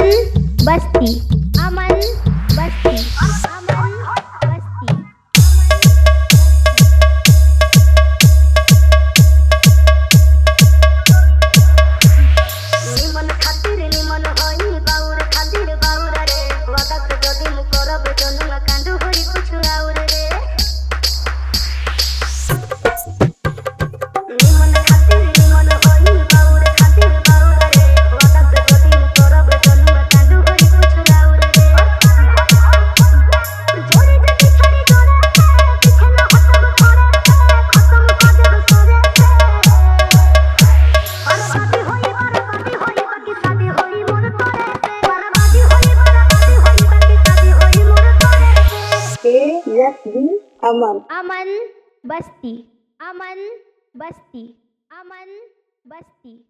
अमन बस्ती अमन बस्ती अमन बस्ती निमन खातिर निमन होई बाउर खातिर बाउर रे वादक जदी मु करब जनुआ कांडू होई कुछ आउर रे निमन खातिर निमन होई बाउर खातिर बाउर रे वादक जदी मु करब जनुआ कांडू होई कुछ आउर रे जोरे जदी छड़ी जोरे पीछे न हटब करे खत्म कर देब सोरे बर्बादी होई बाकी शादी होई मोर तोरे से बर्बादी होई बाकी शादी होई मोर तोरे से ASB अमन अमन बस्ती अमन बस्ती अमन बस्ती।